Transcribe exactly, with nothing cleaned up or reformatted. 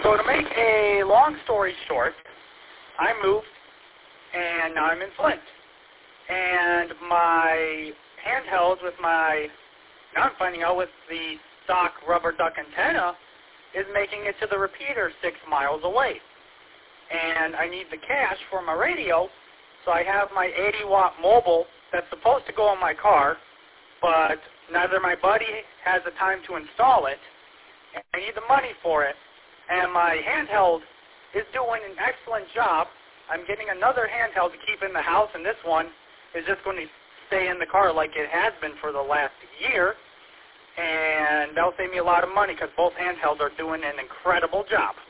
So to make a long story short, I moved, and now I'm in Flint. And my handheld with my, now I'm finding out with the stock rubber duck antenna, is making it to the repeater six miles away. And I need the cash for my radio, so I have my eighty watt mobile that's supposed to go in my car, but neither my buddy has the time to install it, and I need the money for it. And my handheld is doing an excellent job. I'm getting another handheld to keep in the house, and this one is just going to stay in the car like it has been for the last year. And that'll save me a lot of money because both handhelds are doing an incredible job.